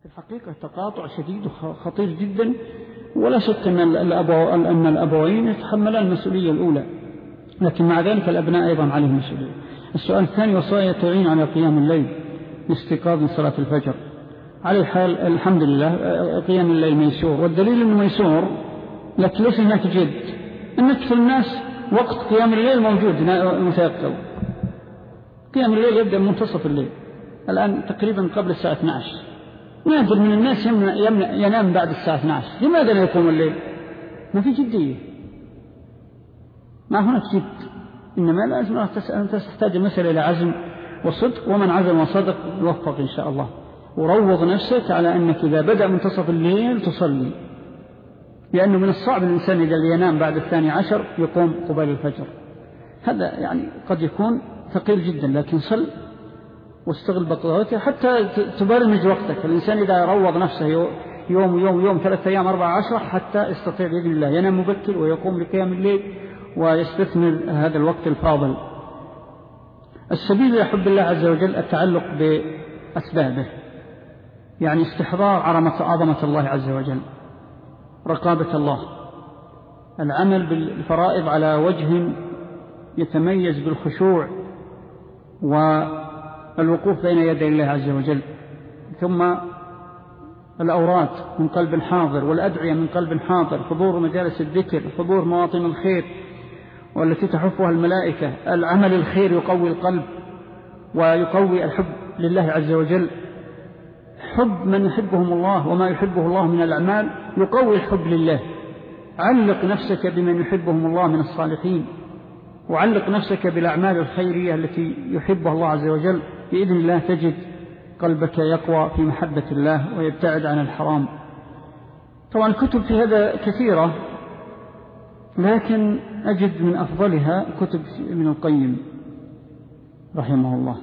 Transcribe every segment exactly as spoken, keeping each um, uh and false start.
في الحقيقة تقاطع شديد وخطير جدا، ولا شك أن الأبو أن الأبوين يتحملان المسؤولية الأولى، لكن مع ذلك الأبناء أيضا عليهم مسؤولية. السؤال الثاني: وصايا تعين على قيام الليل لاستيقاظ من صلاة الفجر. على حال الحمد لله قيام الليل ميسور، والدليل أنه ميسور لكن ليس هناك جد. أن أكثر الناس وقت قيام الليل موجود متيقظ. قيام الليل يبدأ من منتصف الليل، الآن تقريبا قبل الساعة اثنتي عشرة. نادر من الناس ينام بعد الساعة اثنتي عشرة. لماذا لا يقوم الليل؟ ما في جدية، ما هناك جد، إنما لازم أن تحتاج المسألة إلى عزم وصدق، ومن عزم وصدق يوفق إن شاء الله. وروض نفسك على أنك إذا بدأ منتصف الليل تصلي، لأنه من الصعب الإنسان إذا ينام بعد الثاني عشر يقوم قبيل الفجر. هذا يعني قد يكون ثقيل جدا، لكن صل واستغل بقوته حتى تبرمج وقتك. الإنسان إذا روض نفسه يوم يوم يوم ثلاثة أيام أربعة عشر حتى يستطيع بإذن الله ينام مبكر ويقوم لقيام الليل ويستثمر هذا الوقت الفاضل. السبيل إلى حب الله عز وجل التعلق بأسبابه، يعني استحضار عظمة الله عز وجل، رقابة الله، العمل بالفرائض على وجه يتميز بالخشوع والوقوف بين يدي الله عز وجل، ثم الأوراد من قلب حاضر، والأدعية من قلب حاضر، حضور مجالس الذكر، حضور مواطن الخير والتي تحفها الملائكة. العمل الخير يقوي القلب ويقوي الحب لله عز وجل. حب من يحبهم الله وما يحبه الله من الأعمال يقوي الحب لله. علق نفسك بمن يحبهم الله من الصالحين، وعلق نفسك بالأعمال الخيرية التي يحبها الله عز وجل، بإذن الله تجد قلبك يقوى في محبة الله ويبتعد عن الحرام. طبعا الكتب في هذا كثيرة، لكن أجد من أفضلها كتب ابن القيم رحمه الله.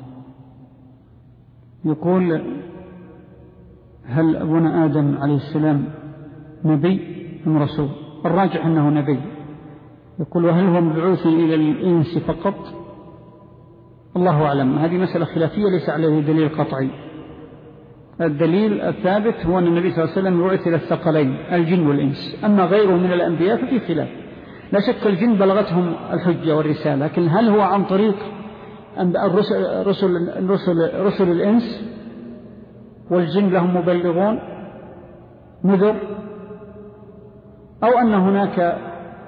يقول: هل أبونا آدم عليه السلام نبي أم رسول؟ الراجح أنه نبي. يقول: وهل هو مبعوث إلى الإنس فقط؟ الله أعلم، هذه مسألة خلافية ليس عليه دليل قطعي. الدليل الثابت هو أن النبي صلى الله عليه وسلم بعث إلى الثقلين الجن والإنس، أما غيره من الأنبياء ففي خلاف. لا شك الجن بلغتهم الحجة والرسالة، لكن هل هو عن طريق الرسل, رسل, رسل, رسل الإنس والجن لهم مبلغون نذر، أو أن هناك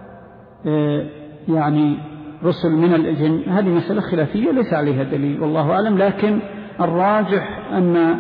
يعني رسل من الجن؟ هذه مسألة خلافية ليس عليها دليل والله أعلم. لكن الراجح أن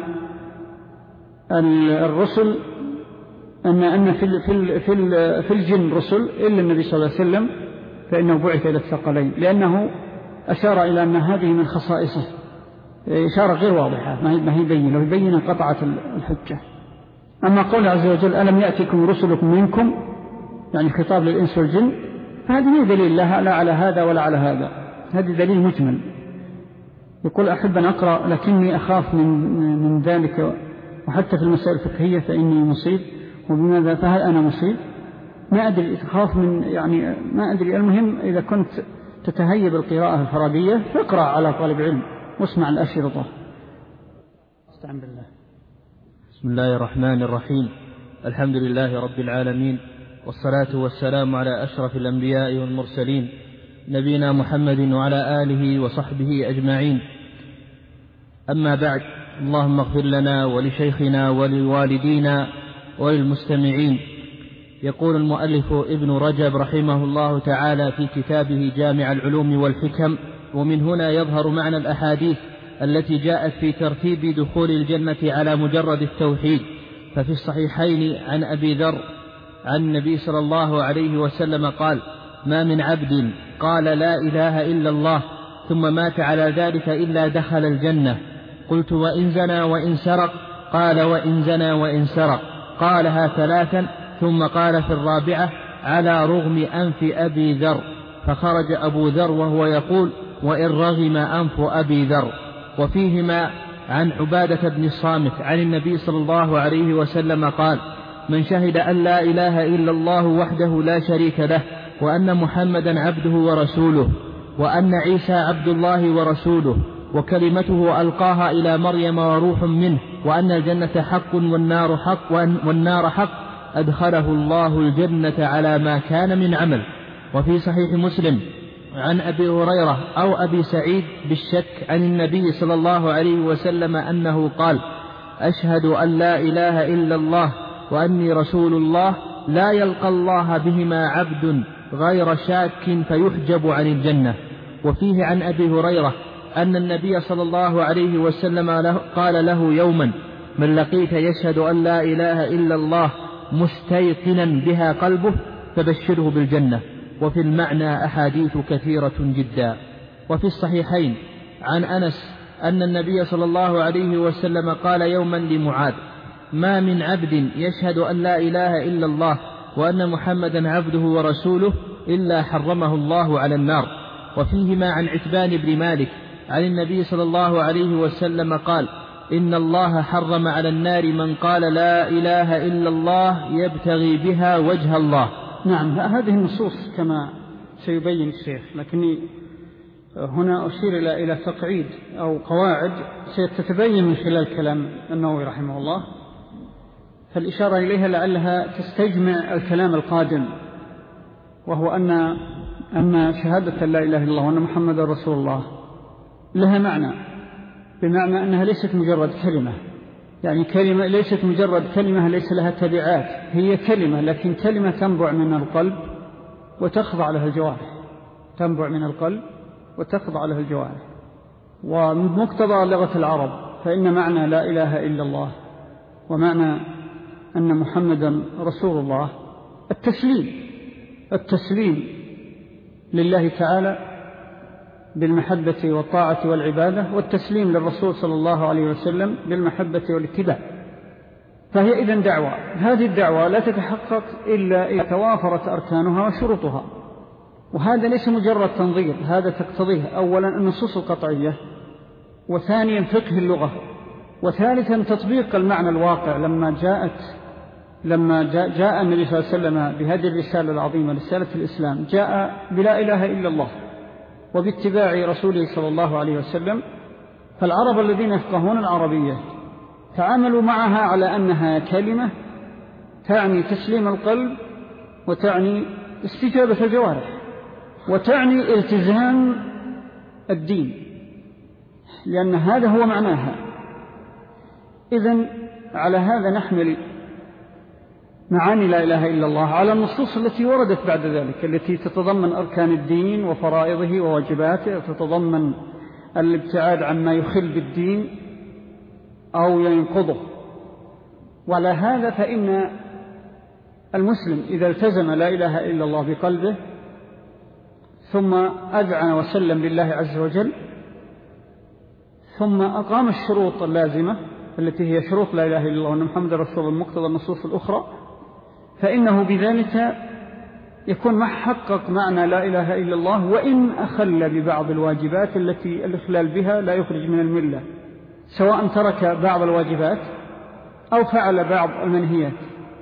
الرسل أن أن في في في في الجن رسل إلا النبي صلى الله عليه وسلم، فإنه بعث إلى الثقلين، لأنه أشار إلى أن هذه من خصائصه إشارة غير واضحة، ما هي بينة، ويبين قطعة الحجة. أما قول عز وجل: ألم يأتكم رسلكم منكم، يعني خطاب للإنس والجن، فهذه دليل لا على هذا ولا على هذا، هذا دليل مجمل. يقول: أحب أن أقرأ لكني أخاف من من ذلك، وحتى في المسائل الفقهية فإني مصيب. وبماذا؟ فهل أنا مصيب؟ ما أدري، أخاف من يعني ما أدري. المهم إذا كنت تتهيب القراءة الفرابية فاقرأ على طالب علم واسمع الأشرطة. استعن بالله. بسم الله الرحمن الرحيم. الحمد لله رب العالمين، والصلاة والسلام على أشرف الأنبياء والمرسلين، نبينا محمد وعلى آله وصحبه أجمعين. أما بعد، اللهم اغفر لنا ولشيخنا ولوالدينا وللمستمعين. يقول المؤلف ابن رجب رحمه الله تعالى في كتابه جامع العلوم والحكم: ومن هنا يظهر معنى الأحاديث التي جاءت في ترتيب دخول الجنة على مجرد التوحيد. ففي الصحيحين عن أبي ذر عن النبي صلى الله عليه وسلم قال: ما من عبد قال لا إله إلا الله ثم مات على ذلك إلا دخل الجنة. قلت: وإن زنى وإن سرق؟ قال: وإن زنى وإن سرق. قالها ثلاثا، ثم قال في الرابعة: على رغم أنف أبي ذر. فخرج أبو ذر وهو يقول: وإن رغم أنف أبي ذر. وفيهما عن عبادة بن الصامت عن النبي صلى الله عليه وسلم قال: من شهد أن لا إله إلا الله وحده لا شريك له، وأن محمدا عبده ورسوله، وأن عيسى عبد الله ورسوله، وكلمته ألقاها إلى مريم وروح منه، وأن الجنة حق والنار حق والنار حق، أدخله الله الجنة على ما كان من عمل. وفي صحيح مسلم عن أبي هريرة أو أبي سعيد بالشك عن النبي صلى الله عليه وسلم أنه قال: أشهد أن لا إله إلا الله وأني رسول الله، لا يلقى الله بهما عبد غير شاك فيحجب عن الجنة. وفيه عن أبي هريرة أن النبي صلى الله عليه وسلم قال له يوما: من لقيت يشهد أن لا إله إلا الله مستيقنا بها قلبه فبشره بالجنة. وفي المعنى أحاديث كثيرة جدا. وفي الصحيحين عن أنس أن النبي صلى الله عليه وسلم قال يوما لمعاذ: ما من عبد يشهد أن لا إله إلا الله وأن محمدا عبده ورسوله إلا حرمه الله على النار. وفيهما عن عتبان بن مالك عن النبي صلى الله عليه وسلم قال: إن الله حرم على النار من قال لا إله إلا الله يبتغي بها وجه الله. نعم، هذه النصوص كما سيبين الشيخ، لكني هنا أشير إلى تقعيد أو قواعد ستتبين من خلال كلام النووي رحمه الله، فالإشارة إليها لعلها تستجمع الكلام القادم، وهو أن أن شهادة لا إله إلا الله وأن محمد رسول الله لها معنى، بمعنى أنها ليست مجرد كلمة، يعني كلمة ليست مجرد كلمة ليس لها تبعات، هي كلمة لكن كلمة تنبع من القلب وتخضع لها الجوارح، تنبع من القلب وتخضع لها الجوارح. ومقتضى لغة العرب فإن معنى لا إله إلا الله ومعنى أن محمدا رسول الله التسليم، التسليم لله تعالى بالمحبة والطاعة والعبادة، والتسليم للرسول صلى الله عليه وسلم بالمحبة والاتباع. فهي إذن دعوة، هذه الدعوة لا تتحقق إلا إذا توافرت أركانها وشروطها، وهذا ليس مجرد تنظير، هذا تقتضيه أولا النصوص القطعية، وثانيا فقه اللغة، وثالثا تطبيق المعنى الواقع. لما جاءت لما جاء, جاء النبي صلى الله عليه وسلم بهذه الرسالة العظيمة، رسالة الإسلام، جاء بلا إله إلا الله وباتباع رسوله صلى الله عليه وسلم، فالعرب الذين يفقهون العربية تعاملوا معها على أنها كلمة تعني تسليم القلب، وتعني استجابة الجوارح، وتعني التزام الدين، لأن هذا هو معناها. إذن على هذا نحمل معاني لا إله إلا الله على النصوص التي وردت بعد ذلك، التي تتضمن أركان الدين وفرائضه وواجباته، وتتضمن الابتعاد عما يخل بالدين أو ينقضه. وعلى هذا فإن المسلم إذا التزم لا إله إلا الله بقلبه ثم أذعن وسلم لله عز وجل، ثم أقام الشروط اللازمة التي هي شروط لا إله إلا الله وأن محمد رسول الله مقتضى النصوص الأخرى، فإنه بذلك يكون محقق معنى لا إله إلا الله، وإن أخل ببعض الواجبات التي الإخلال بها لا يخرج من الملة، سواء ترك بعض الواجبات أو فعل بعض المنهيات.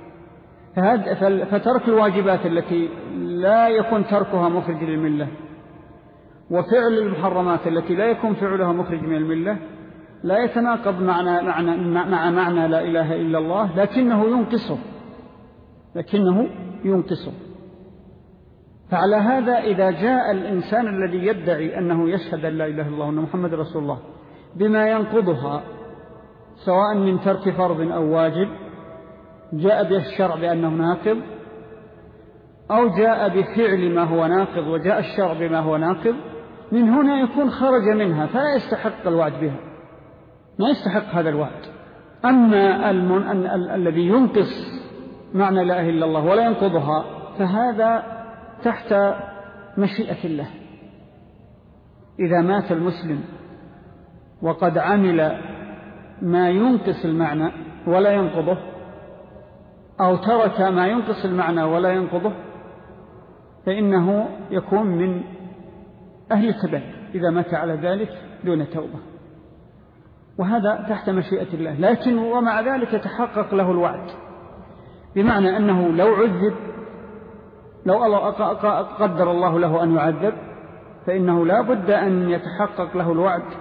فترك الواجبات التي لا يكون تركها مخرج للملة، وفعل المحرمات التي لا يكون فعلها مخرج من الملة، لا يتناقض معنى معنى مع معنى لا إله إلا الله، لكنه ينقصه لكنه ينقصه فعلى هذا إذا جاء الإنسان الذي يدعي أنه يشهد أن لا إله إلا الله وأن محمد رسول الله بما ينقضها، سواء من ترك فرض أو واجب، جاء به الشرع بأنه ناقض، أو جاء بفعل ما هو ناقض وجاء الشرع بما هو ناقض، من هنا يكون خرج منها فلا يستحق الوعد بها، ما يستحق هذا الوعد. أما المن... ال... ال... الذي ينقص معنى لا إله إلا الله ولا ينقضها، فهذا تحت مشيئة الله. إذا مات المسلم وقد عمل ما ينقص المعنى ولا ينقضه، أو ترك ما ينقص المعنى ولا ينقضه، فإنه يكون من أهل الكبائر إذا مات على ذلك دون توبة، وهذا تحت مشيئة الله. لكن ومع ذلك يتحقق له الوعد، بمعنى أنه لو عذب، لو الله قدر الله له أن يعذب، فإنه لا بد أن يتحقق له الوعد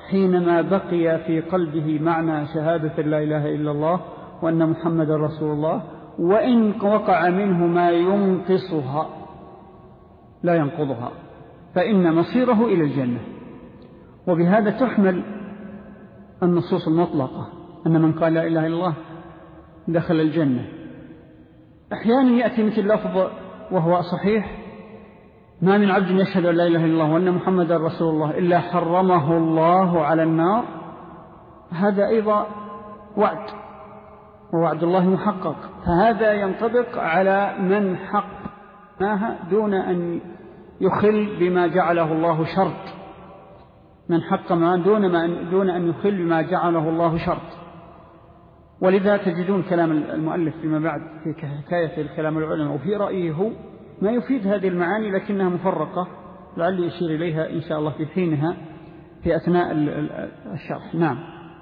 حينما بقي في قلبه معنى شهادة لا إله إلا الله وأن محمد رسول الله، وإن وقع منه ما ينقصها لا ينقضها، فإن مصيره إلى الجنة. وبهذا تحمل النصوص المطلقة أن من قال لا إله إلا الله دخل الجنة. أحيانا يأتي مثل لفظ وهو صحيح: ما من عبد يشهد أن لا إله إلا الله وأن محمد رسول الله إلا حرمه الله على النار. هذا أيضا وعد، ووعد الله محقق، فهذا ينطبق على من حقناها دون أن يخل بما جعله الله شرط، من حق ما دون, ما دون أن يخل بما جعله الله شرط. ولذا تجدون كلام المؤلف فيما بعد في حكاية الكلام العلماء وفي رأيه هو ما يفيد هذه المعاني لكنها مفرقة، لعلي يشير إليها إن شاء الله في حينها في أثناء الشرح. نعم.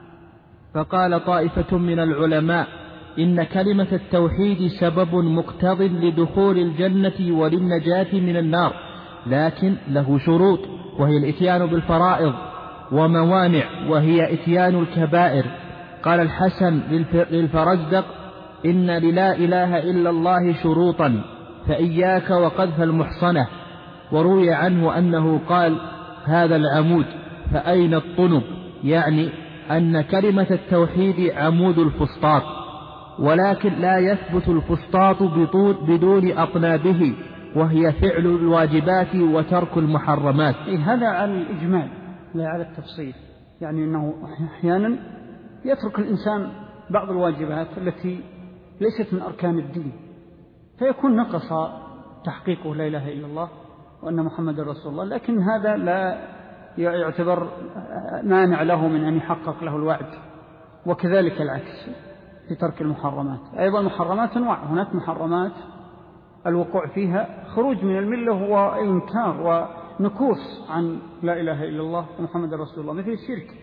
فقال طائفة من العلماء: إن كلمة التوحيد سبب مقتض لدخول الجنة وللنجاة من النار، لكن له شروط، وهي الإتيان بالفرائض، وموانع، وهي إتيان الكبائر. قال الحسن للفرزدق: إن للا إله إلا الله شروطا، فإياك وقذف المحصنة. وروي عنه أنه قال: هذا العمود فأين الطنب، يعني أن كلمة التوحيد عمود الفسطاط، ولكن لا يثبت الفسطاط بدون أطنابه، وهي فعل الواجبات وترك المحرمات. هذا على الإجمال لا على التفصيل، يعني أنه أحيانا يترك الإنسان بعض الواجبات التي ليست من أركان الدين، فيكون نقص تحقيقه لا إله إلا الله وأن محمد رسول الله، لكن هذا لا يعتبر مانع له من أن يحقق له الوعد. وكذلك العكس في ترك المحرمات. أيضا محرمات أنواع، هناك محرمات الوقوع فيها خروج من الملة وإنكار ونكوص عن لا إله إلا الله ومحمد رسول الله، مثل الشرك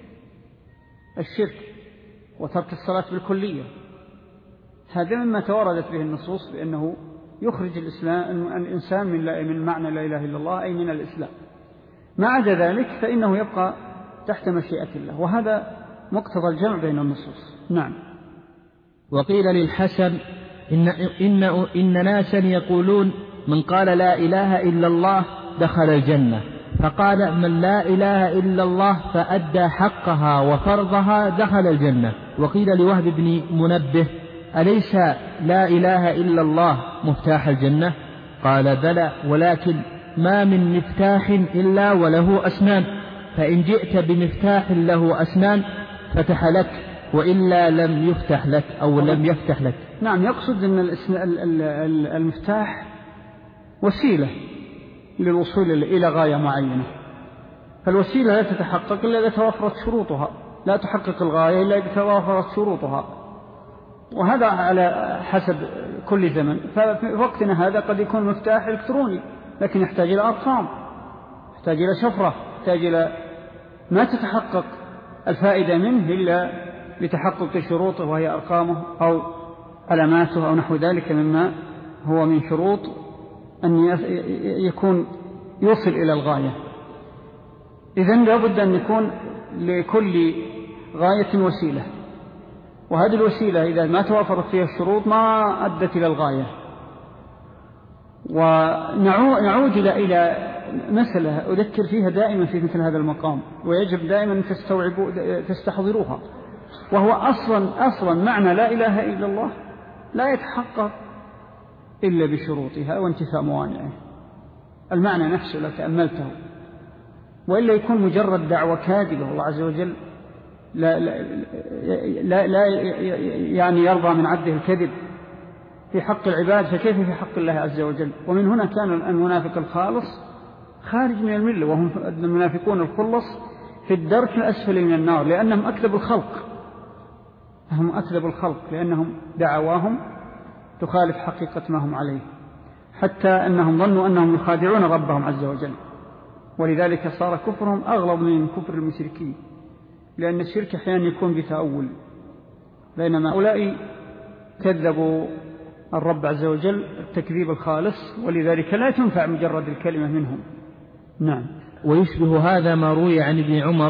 الشرك وترك الصلاة بالكلية. هذا مما تواردت به النصوص بأنه يخرج الإسلام الإنسان من, من معنى لا إله إلا الله، أي من الإسلام. ما عدا ذلك فإنه يبقى تحت مشيئة الله، وهذا مقتضى الجمع بين النصوص. نعم. وقيل للحسن: إن, إن, إن ناسا يقولون من قال لا إله إلا الله دخل الجنة، فقال: من لا إله إلا الله فأدى حقها وفرضها دخل الجنة. وقيل لوهب بن منبه: أليس لا إله إلا الله مفتاح الجنة؟ قال: بلى، ولكن ما من مفتاح إلا وله أسنان، فإن جئت بمفتاح له أسنان فتح لك، وإلا لم يفتح لك أو لم يفتح لك. نعم، يقصد أن المفتاح وسيلة للوصول إلى غاية معينة، فالوسيلة لا تتحقق إلا إذا توافرت شروطها، لا تحقق الغاية إلا إذا توافرت شروطها، وهذا على حسب كل زمن. ففي وقتنا هذا قد يكون مفتاح إلكتروني، لكن يحتاج إلى أرقام، يحتاج إلى شفرة، يحتاج إلى ما تتحقق الفائدة منه إلا لتحقق شروطه، وهي أرقامه أو علاماته أو نحو ذلك مما هو من شروط أن يكون يوصل إلى الغاية. إذن لابد أن يكون لكل غاية وسيلة، وهذه الوسيلة إذا ما توافرت فيها الشروط ما أدت إلى الغاية. ونعود إلى مسألة أذكر فيها دائما في مثل هذا المقام، ويجب دائما أن تستوعبوا تستحضروها، وهو أصلا أصلا معنى لا إله إلا الله لا يتحقق إلا بشروطها وانتفاء موانعه. المعنى نفسه لو تأملته، وإلا يكون مجرد دعوة كاذبة. الله عز وجل لا, لا, لا, لا يعني يرضى من عبده الكذب في حق العباد، فكيف في حق الله عز وجل؟ ومن هنا كان المنافق الخالص خارج من الملة، وهم المنافقون الخلص في الدرك الأسفل من النار، لأنهم أكذبوا الخلق، هم أكذبوا الخلق لأنهم دعواهم تخالف حقيقة ما هم عليه، حتى أنهم ظنوا أنهم يخادعون ربهم عز وجل، ولذلك صار كفرهم أغلظ من كفر المشركين، لأن الشرك أحيانا يكون بتأول، بينما أولئك كذبوا الرب عز وجل التكذيب الخالص، ولذلك لا تنفع مجرد الكلمة منهم. نعم. ويشبه هذا ما روي عن ابن عمر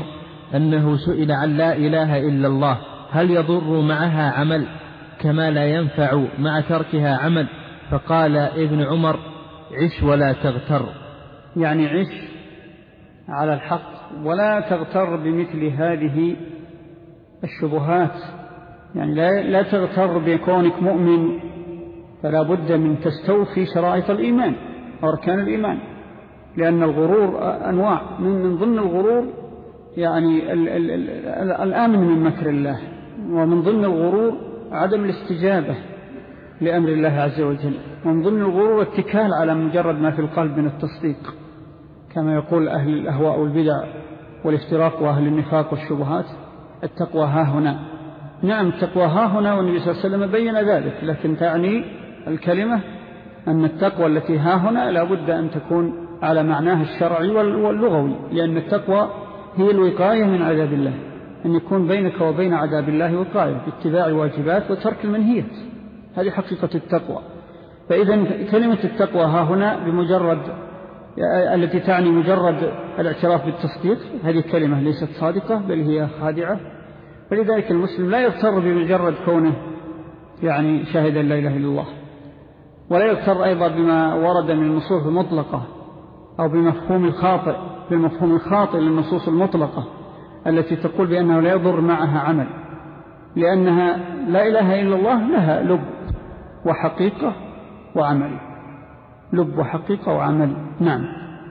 أنه سئل عن لا إله إلا الله هل يضر معها عمل كما لا ينفع مع تركها عمل؟ فقال ابن عمر: عش ولا تغتر. يعني عش على الحق ولا تغتر بمثل هذه الشبهات، يعني لا, لا تغتر بكونك مؤمن، فلا بد من تستوفي شرائط الإيمان وأركان الإيمان، لأن الغرور أنواع، من ضمن الغرور يعني ال ال ال الآمن من مكر الله، ومن ضمن الغرور عدم الاستجابة لأمر الله عز وجل، ومن ضمن الغرور اتكال على مجرد ما في القلب من التصديق، كما يقول أهل الأهواء والبدع والافتراق وأهل النفاق والشبهات: التقوى ها هنا. نعم، التقوى ها هنا، والنبي صلى الله عليه وسلم بين ذلك، لكن تعني الكلمة أن التقوى التي ها هنا لا بد أن تكون على معناها الشرعي واللغوي، لأن التقوى هي الوقاية من عذاب الله، أن يكون بينك وبين عذاب الله وقاية باتباع الواجبات وترك المنهيات، هذه حقيقة التقوى. فإذا كلمة التقوى ها هنا بمجرد التي تعني مجرد الاعتراف بالتصديق، هذه كلمة ليست صادقة بل هي خادعة. فلذلك المسلم لا يغتر بمجرد كونه يعني شاهد لا إله إلا الله، ولا يغتر أيضا بما ورد من النصوص المطلقة أو بمفهوم الخاطئ بالمفهوم الخاطئ للنصوص المطلقة التي تقول بأنه لا يضر معها عمل، لأنها لا إله إلا الله لها لب وحقيقة وعمل، لب وحقيقة وعمل. نعم،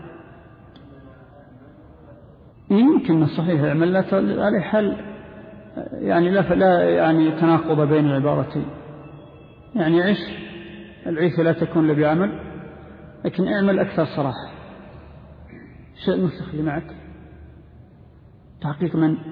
يمكن صحيح يعمل لا على حل، يعني لا فلا يعني تناقض بين العبارتين، يعني عيش العيشة لا تكون له بعمل، لكن اعمل أكثر صراحة. شيء النسخ اللي معك تحقيق من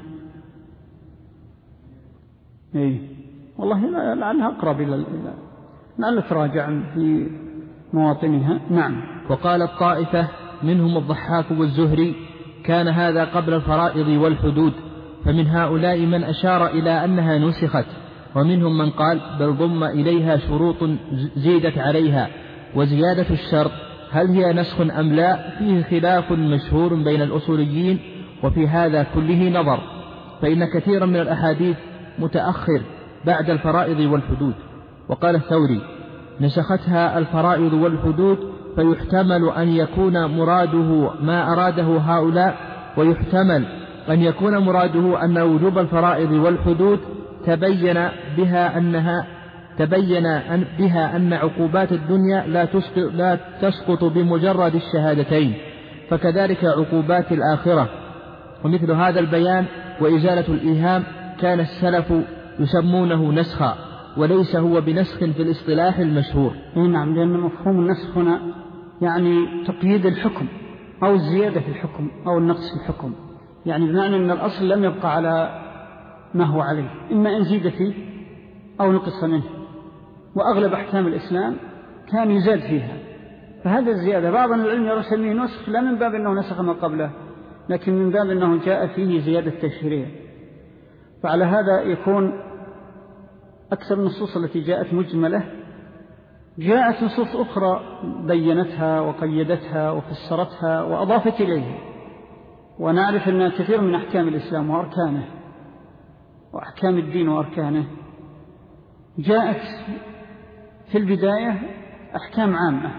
ايه والله لعلها أقرب إلى لعل تراجع في مواطنها. نعم. وقال الطائفة منهم الضحاك والزهري: كان هذا قبل الفرائض والحدود، فمن هؤلاء من أشار إلى أنها نسخت، ومنهم من قال بل ضم إليها شروط زيدت عليها، وزيادة الشرط هل هي نسخ أم لا فيه خلاف مشهور بين الأصوليين، وفي هذا كله نظر، فإن كثيرا من الأحاديث متأخر بعد الفرائض والحدود. وقال الثوري: نسختها الفرائض والحدود، فيحتمل أن يكون مراده ما أراده هؤلاء، ويحتمل أن يكون مراده أن وجوب الفرائض والحدود تبين بها أنها تبين أن بها أن عقوبات الدنيا لا تسقط, لا تسقط بمجرد الشهادتين، فكذلك عقوبات الآخرة. ومثل هذا البيان وإزالة الإيهام كان السلف يسمونه نسخا، وليس هو بنسخ في الاصطلاح المشهور. نعم، لأن مفهوم النسخ هنا يعني تقييد الحكم أو الزيادة في الحكم أو النقص في الحكم، يعني بمعنى أن الأصل لم يبقى على ما هو عليه، إما أن زيد فيه أو نقص منه، وأغلب أحكام الإسلام كان يزاد فيها، فهذا الزيادة بعض العلم يرسميه نسخ لا من باب أنه نسخ ما قبله، لكن من باب أنه جاء فيه زيادة تشريع. فعلى هذا يكون أكثر النصوص التي جاءت مجملة، جاءت نصوص أخرى بينتها وقيدتها وفسرتها وأضافت إليها. ونعرف أن كثير من أحكام الإسلام وأركانه وأحكام الدين وأركانه جاءت في البداية أحكام عامة،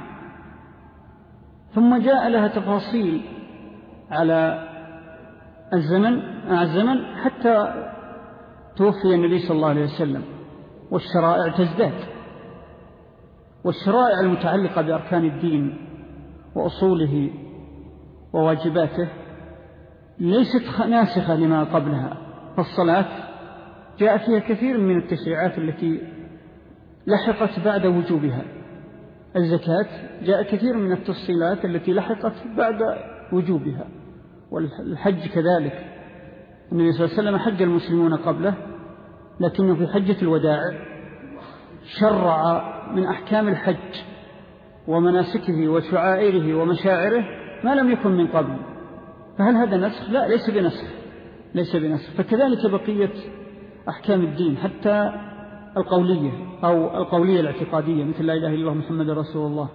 ثم جاء لها تفاصيل على الزمن مع الزمن حتى توفي النبي صلى الله عليه وسلم، والشرائع تزداد، والشرائع المتعلقة بأركان الدين وأصوله وواجباته ليست ناسخة لما قبلها. فالصلاة جاء فيها كثير من التشريعات التي لحقت بعد وجوبها، الزكاة جاء كثير من التفصيلات التي لحقت بعد وجوبها، والحج كذلك. النبي صلى الله عليه وسلم حج المسلمون قبله، لكنه في حجة الوداع شرع من أحكام الحج ومناسكه وشعائره ومشاعره ما لم يكن من قبل. فهل هذا نسخ؟ لا، ليس بنسخ ليس بنسخ. فكذلك بقية أحكام الدين حتى القولية أو القولية الاعتقادية مثل لا إله إلا الله محمد رسول الله،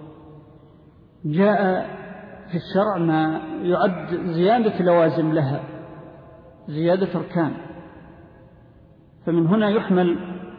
جاء في الشرع ما يعد زيادة لوازم لها، زيادة أركان. فمن هنا يحمل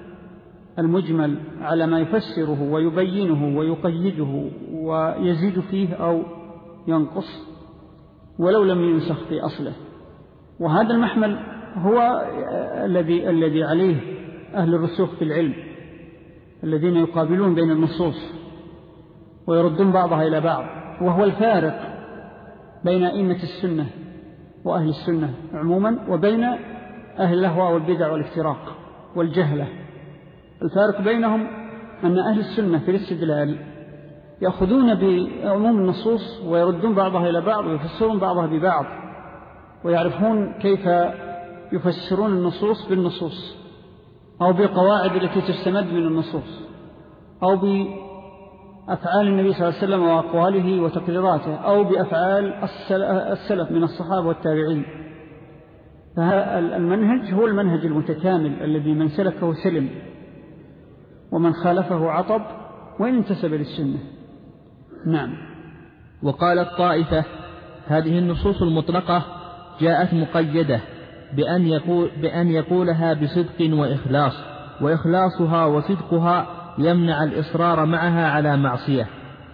المجمل على ما يفسره ويبينه ويقيده ويزيد فيه أو ينقص ولو لم ينسخ في أصله. وهذا المحمل هو الذي الذي عليه أهل الرسوخ في العلم الذين يقابلون بين النصوص ويردون بعضها إلى بعض، وهو الفارق بين أئمة السنة وأهل السنة عموما وبين أهل الأهواء والبدع والافتراق والجهلة. الفارق بينهم أن أهل السنة في الاستدلال يأخذون بعموم النصوص ويردون بعضها إلى بعض ويفسرون بعضها ببعض، ويعرفون كيف يفسرون النصوص بالنصوص أو بالقواعد التي تستمد من النصوص أو بأفعال النبي صلى الله عليه وسلم وأقواله وتقريراته أو بأفعال السلف من الصحابة والتابعين. فهذا المنهج هو المنهج المتكامل الذي من سلكه سلم ومن خالفه عطب وإن انتسب للسنة. نعم. وقالت طائفة: هذه النصوص المطلقة جاءت مقيدة بأن, يقول بأن يقولها بصدق وإخلاص، وإخلاصها وصدقها يمنع الإصرار معها على معصية.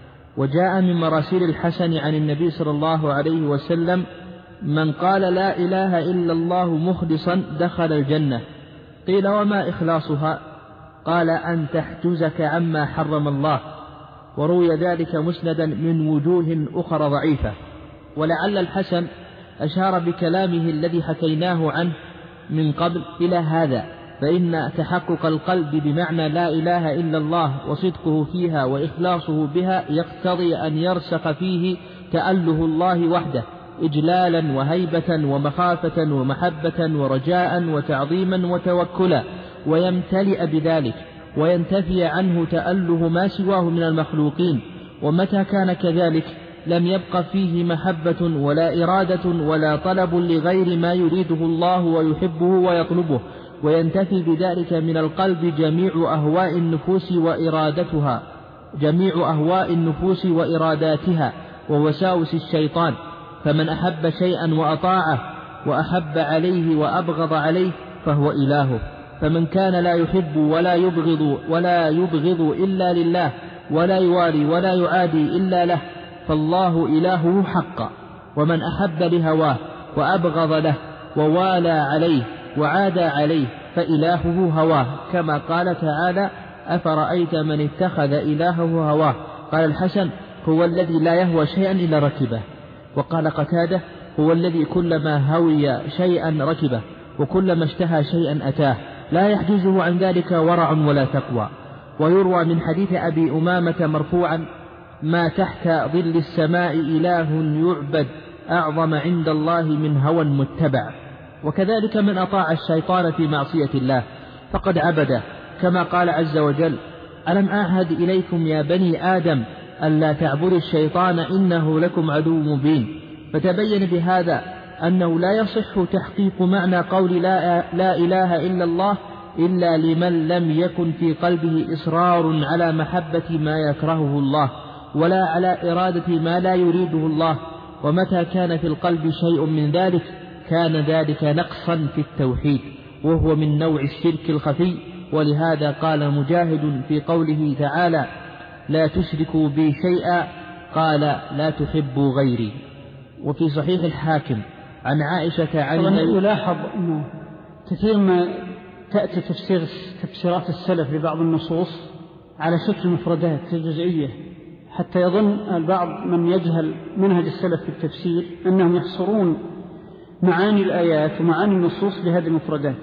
وجاء من مراسيل الحسن عن النبي صلى الله عليه وسلم: من قال لا إله إلا الله مخلصا دخل الجنة. قيل: وما إخلاصها؟ قال: أن تحجزك عما حرم الله. وروي ذلك مسندا من وجوه أخرى ضعيفة. ولعل الحسن أشار بكلامه الذي حكيناه عنه من قبل إلى هذا، فإن تحقق القلب بمعنى لا إله إلا الله وصدقه فيها وإخلاصه بها يقتضي أن يرسخ فيه تأله الله وحده إجلالا وهيبة ومخافة ومحبة ورجاء وتعظيما وتوكلا، ويمتلئ بذلك وينتفي عنه تأله ما سواه من المخلوقين. ومتى كان كذلك لم يبق فيه محبة ولا إرادة ولا طلب لغير ما يريده الله ويحبه ويطلبه، وينتفي بذلك من القلب جميع أهواء النفوس وإرادتها جميع أهواء النفوس وإراداتها ووساوس الشيطان. فمن أحب شيئا وأطاعه وأحب عليه وأبغض عليه فهو إلهه. فمن كان لا يحب ولا يبغض ولا يبغض إلا لله ولا يوالي ولا يعادي إلا له فالله إلهه حقا. ومن أحب لهواه وأبغض له ووالى عليه وعادى عليه فإلهه هواه، كما قال تعالى: أفرأيت من اتخذ إلهه هواه. قال الحسن: هو الذي لا يهوى شيئا إلا ركبه. وقال قتادة: هو الذي كلما هوي شيئا ركبه وكلما اشتهى شيئا أتاه، لا يحجزه عن ذلك ورع ولا تقوى. ويروى من حديث أبي أمامة مرفوعا: ما تحت ظل السماء إله يعبد أعظم عند الله من هوى متبع. وكذلك من أطاع الشيطان في معصية الله فقد عبده، كما قال عز وجل: ألم أعهد إليكم يا بني آدم ألا تعبدوا الشيطان إنه لكم عدو مبين. فتبين بهذا أنه لا يصح تحقيق معنى قول لا, لا إله إلا الله إلا لمن لم يكن في قلبه إصرار على محبة ما يكرهه الله ولا على إرادة ما لا يريده الله. ومتى كان في القلب شيء من ذلك كان ذلك نقصا في التوحيد، وهو من نوع الشرك الخفي. ولهذا قال مجاهد في قوله تعالى: لا تشركوا بي شيئا، قال: لا تحبوا غيري. وفي صحيح الحاكم عن عائشة عن يلاحظ أنه كثير ما تأتي تفسير تفسيرات السلف لبعض النصوص على شكل مفردات جزئية، حتى يظن البعض من يجهل منهج السلف في التفسير أنهم يحصرون معاني الآيات ومعاني النصوص بهذه المفردات.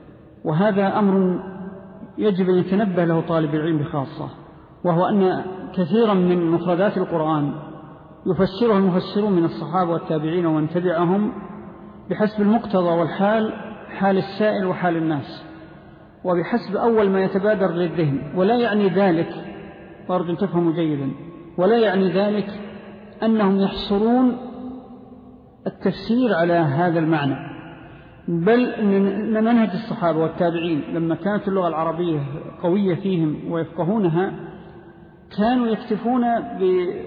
وهذا أمر يجب أن يتنبه له طالب العلم بخاصة، وهو أن كثيرا من مفردات القرآن يفسره المفسرون من الصحابة والتابعين ومن تبعهم بحسب المقتضى والحال، حال السائل وحال الناس، وبحسب أول ما يتبادر للذهن. ولا يعني ذلك، وأرجو أن تفهموا جيدا، ولا يعني ذلك أنهم يحصرون التفسير على هذا المعنى، بل أن منهج الصحابة والتابعين لما كانت اللغة العربية قوية فيهم ويفقهونها كانوا يكتفون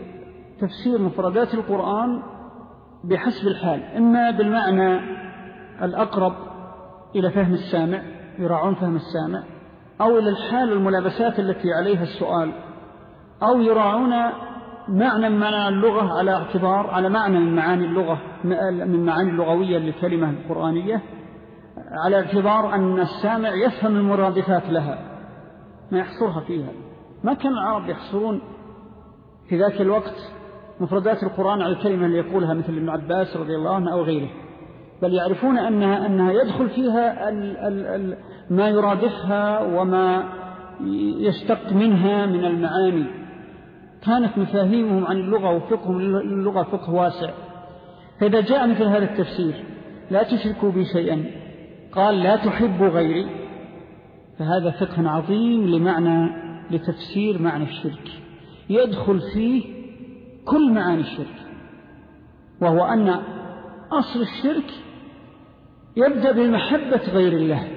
بتفسير مفردات القرآن بحسب الحال، إما بالمعنى الأقرب إلى فهم السامع، يراعون فهم السامع، أو إلى الحال والملابسات التي عليها السؤال، أو يراعون معنى من اللغة على اعتبار على معنى من معاني اللغة من معاني اللغوية للكلمة القرآنية على اعتبار أن السامع يفهم المرادفات لها ما يحصرها فيها. ما كان العرب يحصرون في ذاك الوقت مفردات القرآن على الكلمة اللي يقولها مثل ابن عباس رضي الله عنه أو غيره، بل يعرفون أنها, أنها يدخل فيها ال ال ال ما يرادفها وما يشتق منها من المعاني. كانت مفاهيمهم عن اللغة وفقهم للغة فقه واسع. فإذا جاء مثل هذا التفسير لا تشركوا بي شيئا قال لا تحبوا غيري، فهذا فقه عظيم لمعنى لتفسير معنى الشرك، يدخل فيه كل معاني الشرك، وهو أن أصل الشرك يبدأ بمحبة غير الله،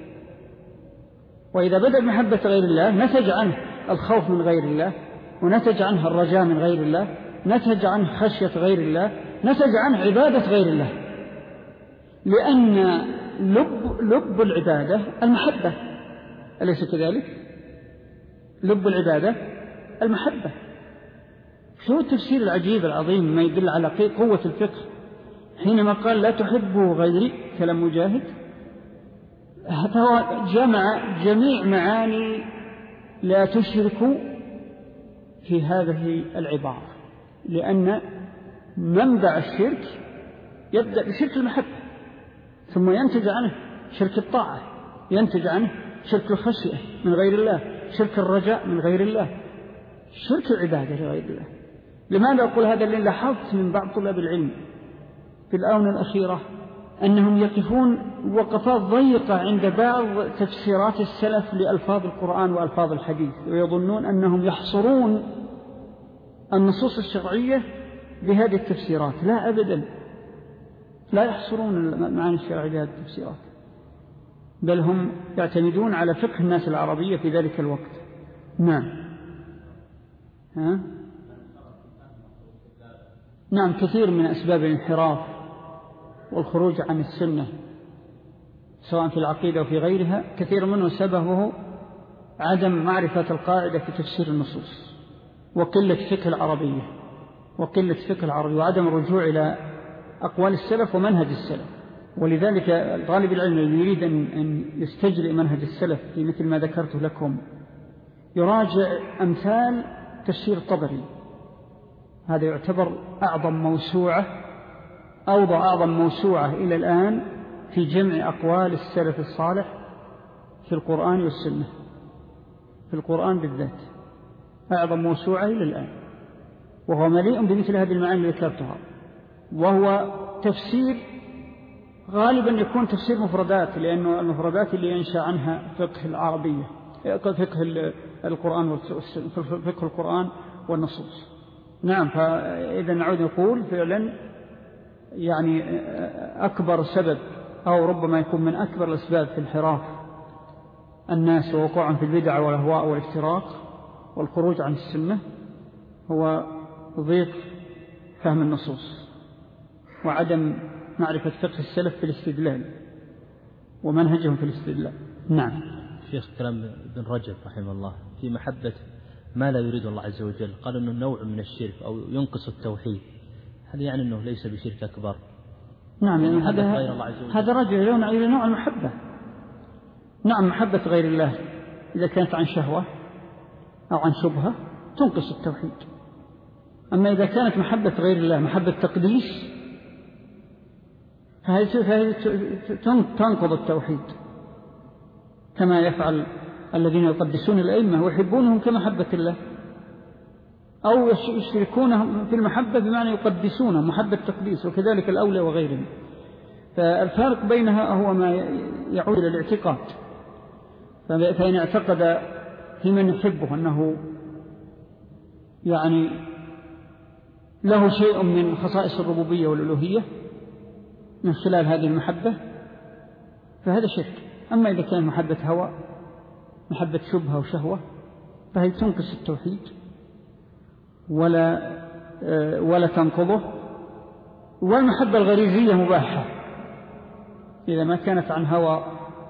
وإذا بدأ بمحبة غير الله نتج عنه الخوف من غير الله، ونتج عنه الرجاء من غير الله، نتج عنه خشية غير الله، نتج عنه عبادة غير الله، لأن لب, لب العبادة المحبة، أليس كذلك؟ لب العبادة المحبة. شو التفسير العجيب العظيم ما يدل على قوة الفقه حينما قال لا تحبوا غيري كلام مجاهد، فهو جمع جميع معاني لا تشركوا في هذه العبارة، لأن منبع الشرك يبدأ بشرك المحبة، ثم ينتج عنه شرك الطاعة، ينتج عنه شرك الخشية من غير الله، شرك الرجاء من غير الله، شرك العبادة لغير الله. لماذا أقول هذا؟ لأن لاحظت من بعض طلاب العلم في الآونة الأخيرة أنهم يقفون وقفات ضيقة عند بعض تفسيرات السلف لألفاظ القرآن وألفاظ الحديث، ويظنون أنهم يحصرون النصوص الشرعية بهذه التفسيرات. لا أبدا، لا يحصرون المعاني الشرعية بهذه التفسيرات، بل هم يعتمدون على فقه الناس العربية في ذلك الوقت. نعم. ها؟ نعم، كثير من أسباب الانحراف والخروج عن السنة سواء في العقيدة وفي غيرها، كثير منه سببه عدم معرفة القاعدة في تفسير النصوص، وقلة فقه العربية وقلة فقه العربية وعدم الرجوع إلى أقوال السلف ومنهج السلف. ولذلك طالب العلم الذي يريد أن يستجرئ منهج السلف في مثل ما ذكرت لكم يراجع أمثال تفسير الطبري، هذا يعتبر أعظم موسوعة أوضع أعظم موسوعة إلى الآن في جمع أقوال السلف الصالح في القرآن والسنة، في القرآن بالذات أعظم موسوعة إلى الآن، وهو مليء بمثل هذه المعاني اللي ذكرتها، وهو تفسير غالبا يكون تفسير مفردات، لأنه المفردات اللي ينشأ عنها فقه العربية فقه القرآن فقه القرآن والنصوص. نعم، فإذا نعود نقول فعلا يعني أكبر سبب أو ربما يكون من أكبر الأسباب في انحراف الناس ووقوعهم في البدع والأهواء والافتراق والخروج عن السنة هو ضيق فهم النصوص وعدم معرفة فقه السلف في الاستدلال ومنهجهم في الاستدلال. نعم. شيخ كلام ابن رجب رحمه الله في محبة ما لا يريد الله عز وجل، قال أنه نوع من الشرك أو ينقص التوحيد، هذا يعني أنه ليس بشرك أكبر. نعم، يعني هذا هذا رجع إلى نوع المحبة. نعم، محبة غير الله إذا كانت عن شهوة أو عن شبهة تنقص التوحيد، أما إذا كانت محبة غير الله محبة تقديس فهذه تنقض التوحيد، كما يفعل الذين يقدسون الأئمة ويحبونهم كمحبة الله، أو يشركونهم في المحبة بمعنى يقدسونهم محبة تقديس، وكذلك الأولى وغيرهم. فالفارق بينها هو ما يعود إلى الاعتقاد، فإن اعتقد في من يحبه أنه يعني له شيء من خصائص الربوبية والألوهية من خلال هذه المحبة فهذا شرك. أما إذا كان محبة هوى محبة شبهة وشهوة فهي تنقص التوحيد ولا ولا تنقضه. والمحبة الغريزية مباحة إذا ما كانت عن هوى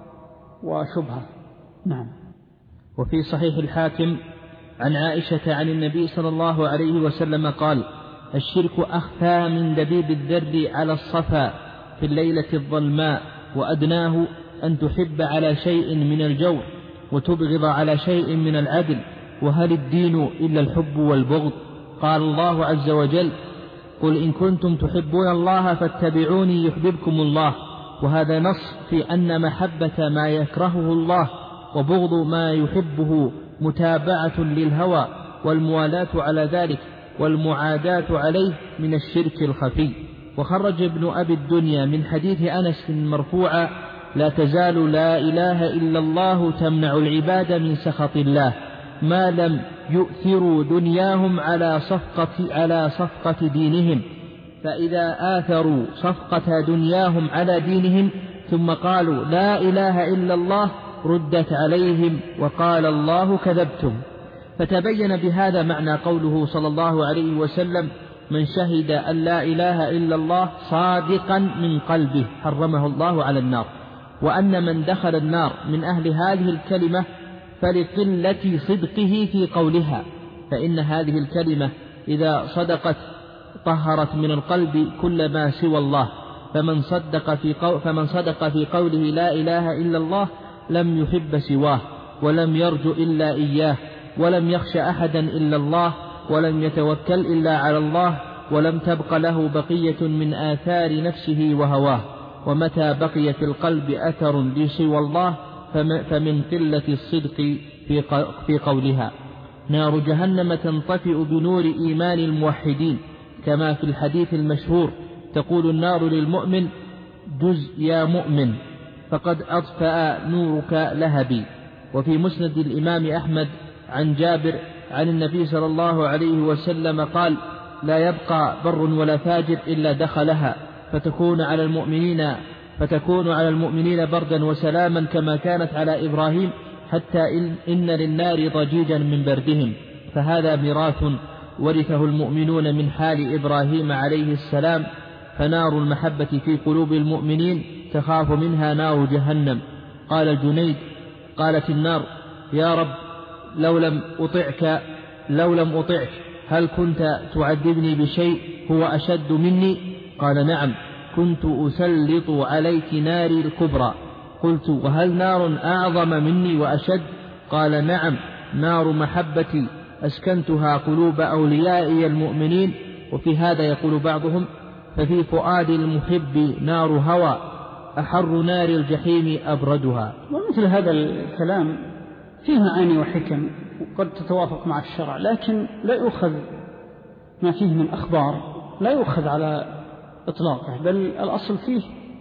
وشبهة. نعم. وفي صحيح الحاكم عن عائشة عن النبي صلى الله عليه وسلم قال: الشرك أخفى من دبيب الذر على الصفا في الليلة الظلماء، وأدناه أن تحب على شيء من الجور وتبغض على شيء من العدل، وهل الدين إلا الحب والبغض؟ قال الله عز وجل: قل إن كنتم تحبون الله فاتبعوني يحببكم الله. وهذا نص في أن محبة ما يكرهه الله وبغض ما يحبه متابعة للهوى، والموالاة على ذلك والمعاداة عليه من الشرك الخفي. وخرج ابن أبي الدنيا من حديث أنس مرفوعا: لا تزال لا إله إلا الله تمنع العباد من سخط الله ما لم يؤثروا دنياهم على صفقة, على صفقة دينهم، فإذا آثروا صفقة دنياهم على دينهم ثم قالوا لا إله إلا الله ردت عليهم وقال الله كذبتم. فتبين بهذا معنى قوله صلى الله عليه وسلم: من شهد أن لا إله إلا الله صادقا من قلبه حرمه الله على النار، وأن من دخل النار من أهل هذه الكلمة فلقلة صدقه في قولها، فإن هذه الكلمة إذا صدقت طهرت من القلب كل ما سوى الله، فمن صدق في, قو فمن صدق في قوله لا إله إلا الله لم يحب سواه، ولم يرجو إلا إياه، ولم يخش أحدا إلا الله، ولم يتوكل إلا على الله، ولم تبق له بقية من آثار نفسه وهواه. ومتى بقي في القلب أثر لسوى الله فمن قلة الصدق في قولها. نار جهنم تنطفئ بنور إيمان الموحدين، كما في الحديث المشهور: تقول النار للمؤمن: جز يا مؤمن فقد أطفأ نورك لهبي. وفي مسند الإمام أحمد عن جابر عن النبي صلى الله عليه وسلم قال: لا يبقى بر ولا فاجر إلا دخلها، فتكون على المؤمنين فتكون على المؤمنين بردا وسلاما كما كانت على إبراهيم، حتى إن, إن للنار ضجيجا من بردهم. فهذا ميراث ورثه المؤمنون من حال إبراهيم عليه السلام. فنار المحبة في قلوب المؤمنين تخاف منها نار جهنم. قال الجنيد: قالت النار: يا رب لو لم أطعك لو لم أطعك هل كنت تعذبني بشيء هو أشد مني؟ قال: نعم، كنت أسلط عليك ناري الكبرى. قلت: وهل نار أعظم مني وأشد؟ قال: نعم، نار محبتي أسكنتها قلوب أوليائي المؤمنين. وفي هذا يقول بعضهم: ففي فؤاد المحب نار هوى أحر نار الجحيم أبردها. ومثل هذا الكلام فيه معاني وحكم وقد تتوافق مع الشرع، لكن لا يؤخذ ما فيه من أخبار لا يؤخذ على إطلاقه، بل الأصل فيه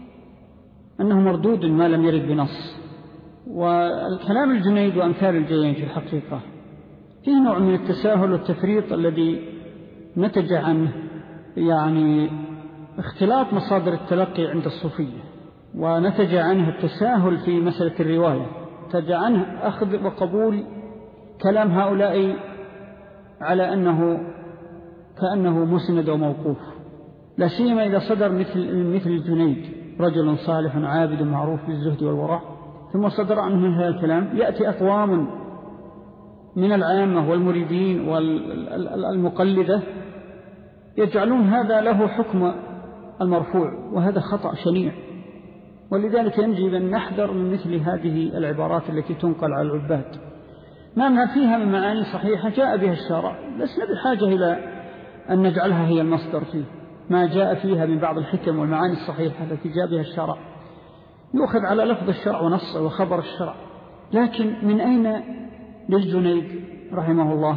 أنه مردود ما لم يرد بنص. والكلام الجنيد وأمثال الجنيد في الحقيقة فيه نوع من التساهل والتفريط الذي نتج عنه يعني اختلاط مصادر التلقي عند الصوفية، ونتج عنه التساهل في مسألة الرواية، نتج عنه أخذ وقبول كلام هؤلاء على أنه كأنه مسند وموقوف، لا سيما إذا صدر مثل, مثل الجنيد، رجل صالح عابد معروف بالزهد والورع، ثم صدر عنه من هذا الكلام. يأتي أقوام من العامة والمريدين والمقلدة يجعلون هذا له حكم المرفوع، وهذا خطأ شنيع. ولذلك ينجب أن نحذر من مثل هذه العبارات التي تنقل على العباد، ما فيها من معاني صحيحة جاء بها الشرع، لسنا بحاجة إلى أن نجعلها هي المصدر فيه. ما جاء فيها من بعض الحكم والمعاني الصحيحة التي جاء بها الشرع يؤخذ على لفظ الشرع ونص وخبر الشرع. لكن من أين للجنيد رحمه الله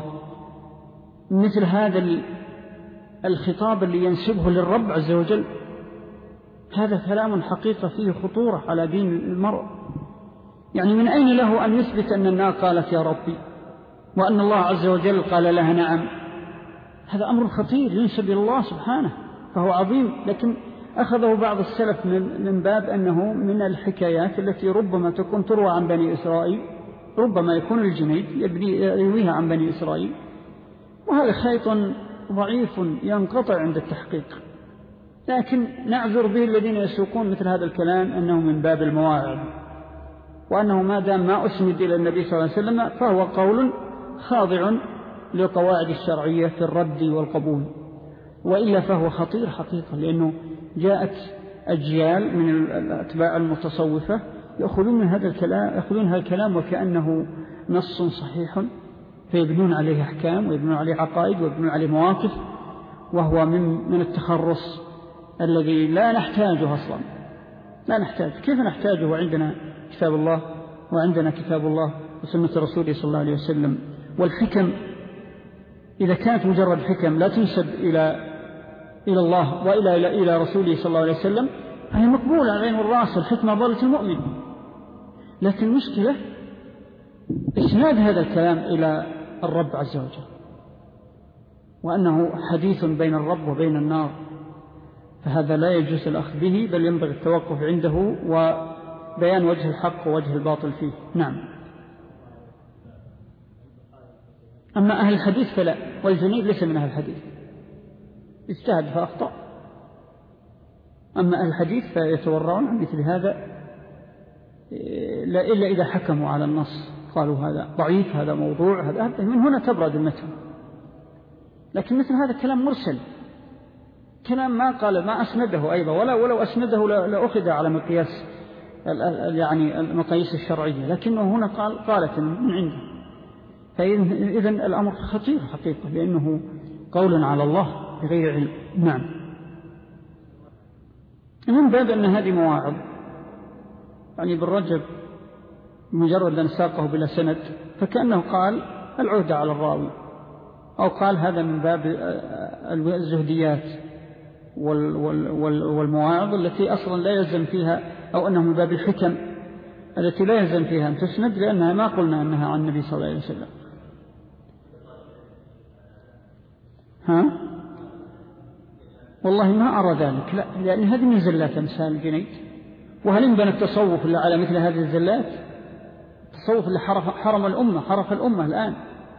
مثل هذا الخطاب اللي ينسبه للرب عز وجل؟ هذا كلام حقيقة فيه خطورة على دين المرء. يعني من أين له أن يثبت أن النار قالت يا ربي وأن الله عز وجل قال لها نعم؟ هذا أمر خطير ينسب إلى الله سبحانه، فهو عظيم. لكن أخذه بعض السلف من باب أنه من الحكايات التي ربما تكون تروى عن بني إسرائيل، ربما يكون الجنيد يرويها عن بني إسرائيل، وهذا خيط ضعيف ينقطع عند التحقيق. لكن نعذر به الذين يسوقون مثل هذا الكلام أنه من باب المواعظ، وأنه ما دام ما أسند إلى النبي صلى الله عليه وسلم فهو قول خاضع للقواعد الشرعية في الرد والقبول، وإلا فهو خطير حقيقة، لأنه جاءت أجيال من الأتباع المتصوفة يأخذون من هذا الكلام يأخذون هذا الكلام وكأنه نص صحيح، فيبنون عليه أحكام ويبنون عليه عقائد ويبنون عليه مواقف، وهو من من التخرص الذي لا نحتاجه أصلا، لا نحتاج. كيف نحتاجه وعندنا كتاب الله وعندنا كتاب الله وسنة رسوله صلى الله عليه وسلم؟ والحكم إذا كانت مجرد حكم لا تنسب إلى إلى الله وإلى إلى, إلى رسوله صلى الله عليه وسلم فهي مقبولة على عين الراس، الحكمة ضالة المؤمن. لكن المشكلة إسناد هذا الكلام إلى الرب عز وجل، وأنه حديث بين الرب وبين النار، فهذا لا يجوز الأخذ به، بل ينبغي التوقف عنده وبيان وجه الحق ووجه الباطل فيه. نعم. أما أهل الحديث فلا، والجنيد ليس من أهل الحديث، اجتهد فأخطأ. أما أهل الحديث فيتورعون عن مثل هذا لا إلا إذا حكموا على النص، قالوا هذا ضعيف، هذا موضوع، هذا، من هنا تبرد المتن. لكن مثل هذا كلام مرسل، كلام ما قال ما أسنده أيضا، ولا ولو أسنده لأخذ على مقياس يعني المقاييس الشرعية، لكنه هنا قال قالت من عنده. فإذن الأمر خطير حقيقة، لأنه قول على الله بغير علم. نعم. من باب أن هذه مواعظ، يعني بالرجب مجرد أن ساقه بلا سند فكأنه قال العهدة على الراوي، أو قال هذا من باب الزهديات والمواعظ التي أصلا لا يلزم فيها، أو أنه من باب الحكم التي لا يلزم فيها أن تسند، لأنها ما قلنا أنها عن النبي صلى الله عليه وسلم. ها؟ والله ما أرى ذلك، لا، لأن هذه من زلات أمثال الجنيد. وهل ينبنى التصوف إلا على مثل هذه الزلات؟ التصوف اللي حرف حرم الأمة، حرف الأمة الآن،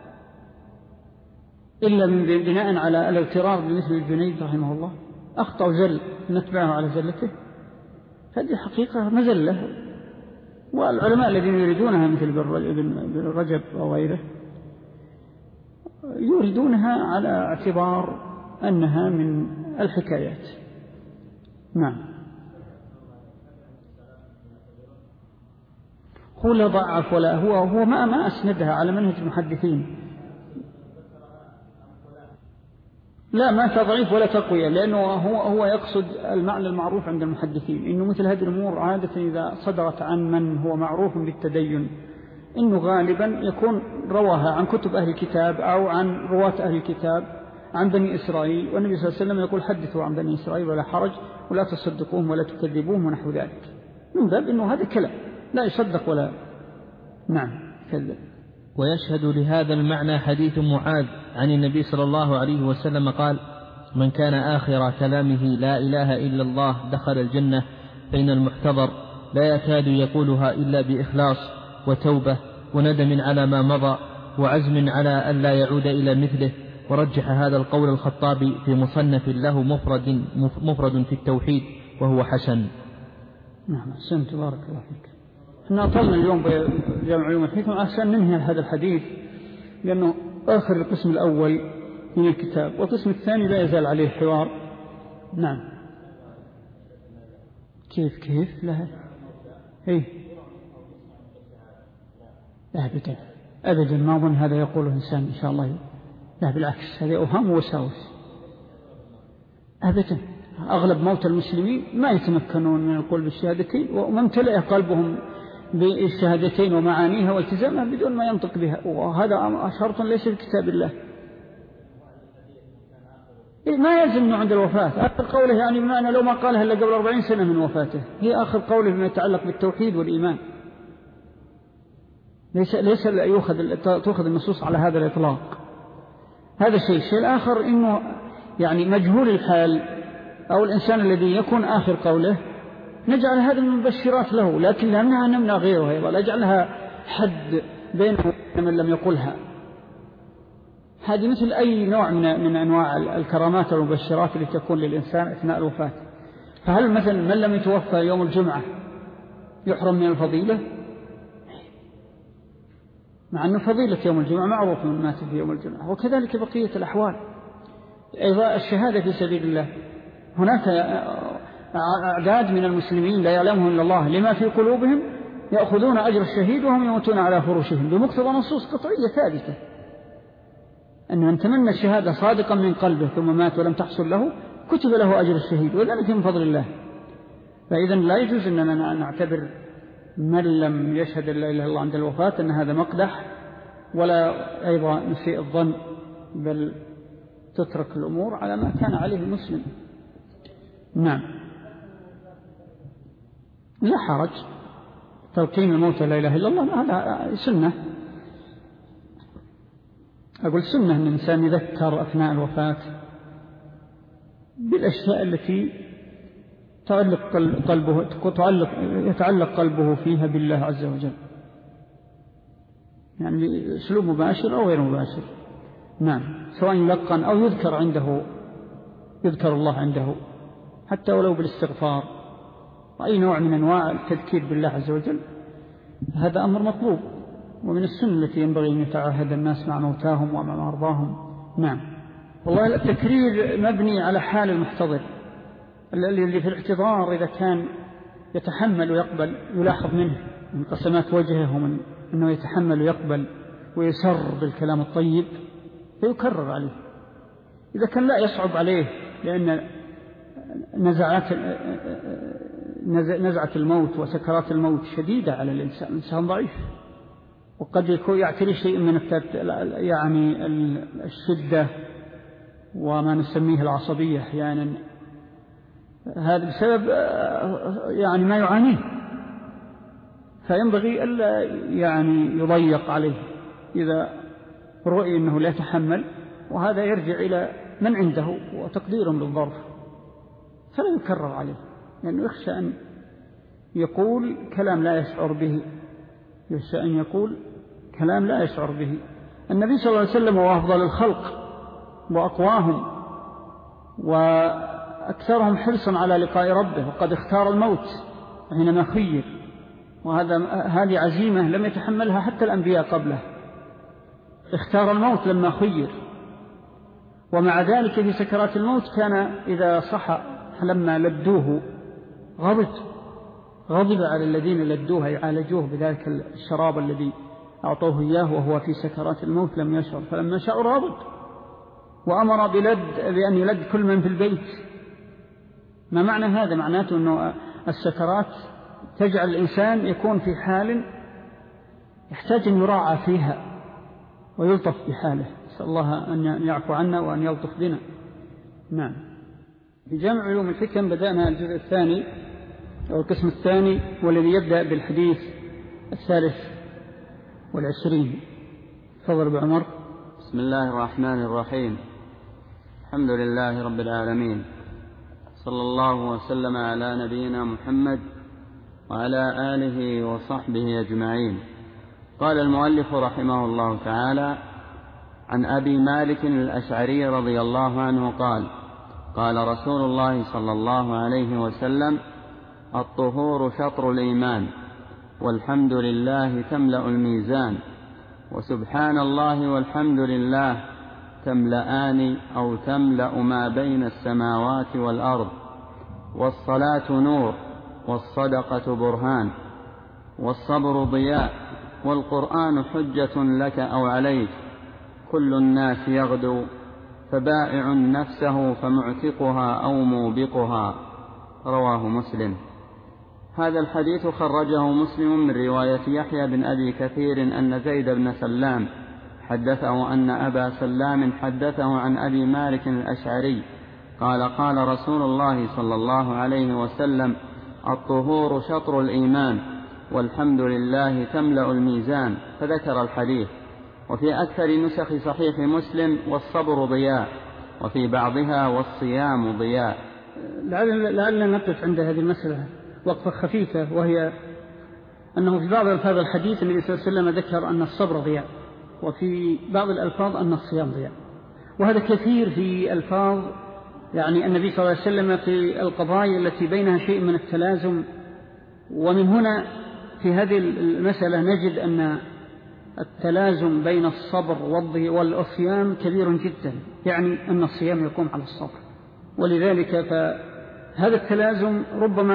إلا من بناء على الاغترار بمثل الجنيد رحمه الله، أخطأ زل نتبعه على زلته. هذه حقيقة مزلة، والعلماء الذين يريدونها مثل ابن رجب أو غيره يريدونها على اعتبار أنها من الحكايات. نعم. هو لا ضعف ولا هو هو ما ما أسندها على منهج المحدثين، لا ما تضعيف ولا تقوية، لأنه هو هو يقصد المعنى المعروف عند المحدثين، إنه مثل هذه الأمور عادة إذا صدرت عن من هو معروف بالتدين إنه غالبا يكون رواها عن كتب أهل الكتاب أو عن رواة أهل الكتاب عن بني إسرائيل، والنبي صلى الله عليه وسلم يقول حدثوا عن بني إسرائيل ولا حرج ولا تصدقوهم ولا تكذبوهم ونحو ذلك، من باب إنه هذا كلام لا يصدق ولا نعم كذب. ويشهد لهذا المعنى حديث معاذ عن النبي صلى الله عليه وسلم قال: من كان آخر كلامه لا إله إلا الله دخل الجنة، فإن المحتضر لا يكاد يقولها إلا بإخلاص وتوبة وندم على ما مضى وعزم على ألا يعود إلى مثله. ورجح هذا القول الخطابي في مصنف له مفرد, مفرد في التوحيد وهو حسن. نعم أحسنت بارك الله فيك. احنا أطلنا اليوم بجامع علوم الحكمة، أحسن ننهي هذا الحديث لأنه آخر القسم الأول من الكتاب، والقسم الثاني لا يزال عليه حوار. نعم. كيف كيف لا إيه أبدا أبدا ما أظن هذا يقوله إنسان إن شاء الله، لا بالعكس هذا أوهام ووساوس أبدا. أغلب موتى المسلمين ما يتمكنون من القول بالشهادتين، وما امتلأ قلبهم بالشهادتين ومعانيها والتزامها بدون ما ينطق بها، وهذا شرط ليس في كتاب الله. ما يلزم عند الوفاة آخر قوله، يعني بمعنى لو ما قالها إلا قبل أربعين سنة من وفاته، هي آخر قوله فيما يتعلق بالتوحيد والإيمان. ليس ليس يأخذ تأخذ النصوص على هذا الإطلاق. هذا شيء. الشيء الآخر إنه يعني مجهول الحال أو الإنسان الذي يكون آخر قوله نجعل هذا من المبشرات له، لكن لا نمنع غيره أيضا، نجعلها حد بينه وبين من لم يقلها، هذه مثل أي نوع من, من أنواع الكرامات والمبشرات التي تكون للإنسان أثناء الوفاة. فهل مثلا من لم يتوفى يوم الجمعة يحرم من الفضيلة؟ مع أن فضيلة يوم الجمعة معروف من مات في يوم الجمعة. وكذلك بقية الأحوال. أيضا الشهادة في سبيل الله، هناك أعداد من المسلمين لا يعلمهم إلا الله لما في قلوبهم يأخذون أجر الشهيد وهم يموتون على فراشهم بمقتضى نصوص قطعية ثابتة، أن من تمنى الشهادة صادقا من قلبه ثم مات ولم تحصل له كتب له أجر الشهيد، وذلك من فضل الله. فإذا لا يجوز أننا نعتبر من لم يشهد لا إله إلا الله عند الوفاة أن هذا مقدح، ولا أيضا نسيء الظن، بل تترك الأمور على ما كان عليه المسلم. نعم، لا حرج تلقين الموت لا إله إلا الله، هذا سنة. أقول سنة أن الإنسان يذكر أثناء الوفاة بالأشياء التي تعلق قلبه تعلق يتعلق قلبه فيها بالله عز وجل، يعني أسلوب مباشر أو غير مباشر. نعم، سواء يلقن أو يذكر عنده، يذكر الله عنده حتى ولو بالاستغفار وأي نوع من أنواع التذكير بالله عز وجل، هذا أمر مطلوب ومن السنة التي ينبغي أن يتعاهد الناس مع موتاهم ومع مرضاهم. نعم، والله التكرير مبني على حال المحتضر، اللي في الاحتضار إذا كان يتحمل ويقبل يلاحظ منه من قسمات وجهه ومن أنه يتحمل ويقبل ويسر بالكلام الطيب فيكرر عليه. إذا كان لا يصعب عليه لأن نزعات نزعة الموت وسكرات الموت شديدة على الإنسان، الإنسان ضعيف وقد يكون يعتري شيء من يعني الشدة وما نسميه العصبية أحيانا، هذا بسبب يعني ما يعانيه، فينبغي ألا يعني يضيق عليه إذا رؤي أنه لا يتحمل، وهذا يرجع إلى من عنده وتقدير بالظرف، فلا يكرر عليه لأنه يخشى أن يقول كلام لا يشعر به، يخشى أن يقول كلام لا يشعر به. النبي صلى الله عليه وسلم هو أفضل الخلق وأقواهم وأكثرهم حرصا على لقاء ربه، وقد اختار الموت حينما خير، وهذا هذه عزيمة لم يتحملها حتى الأنبياء قبله، اختار الموت لما خير. ومع ذلك في سكرات الموت كان إذا صحى لما لدوه غضب غضب على الذين لدوه يعالجوه بذلك الشراب الذي أعطوه إياه وهو في سكرات الموت لم يشعر، فلما شعر غضب وأمر بلد بأن يلد كل من في البيت. ما معنى هذا؟ معناته أنه السكرات تجعل الإنسان يكون في حال يحتاج أن يراعى فيها ويلطف بحاله، نسأل الله أن يعفو عنا وأن يلطف بنا. نعم، في جامع علوم الحكم بدأنا الجزء الثاني أو القسم الثاني والذي يبدأ بالحديث الثالث والعشرين. تفضل أبو عمر. بسم الله الرحمن الرحيم، الحمد لله رب العالمين، صلى الله وسلم على نبينا محمد وعلى آله وصحبه أجمعين. قال المؤلف رحمه الله تعالى: عن أبي مالك الأشعري رضي الله عنه قال: قال رسول الله صلى الله عليه وسلم: الطهور شطر الإيمان، والحمد لله تملأ الميزان، وسبحان الله والحمد لله تملأان أو تملأ ما بين السماوات والأرض، والصلاة نور، والصدقة برهان، والصبر ضياء، والقرآن حجة لك أو عليك، كل الناس يغدو، فبائع نفسه فمعتقها أو موبقها. رواه مسلم. هذا الحديث خرجه مسلم من رواية يحيى بن أبي كثير أن زيد بن سلام حدثه أن أبا سلام حدثه عن أبي مالك الأشعري قال: قال رسول الله صلى الله عليه وسلم: الطهور شطر الإيمان، والحمد لله تملأ الميزان، فذكر الحديث. وفي أكثر نسخ صحيح مسلم: والصبر ضياء، وفي بعضها: والصيام ضياء. لعلنا نقف عند هذه المسألة وقفة خفيفة، وهي أنه في بعض ألفاظ الحديث النبي صلى الله عليه وسلم ذكر أن الصبر ضياء، وفي بعض الألفاظ أن الصيام ضياء، وهذا كثير في ألفاظ يعني النبي صلى الله عليه وسلم في القضايا التي بينها شيء من التلازم. ومن هنا في هذه المسألة نجد أن التلازم بين الصبر والصيام كبير جدا، يعني أن الصيام يقوم على الصبر، ولذلك فهذا التلازم ربما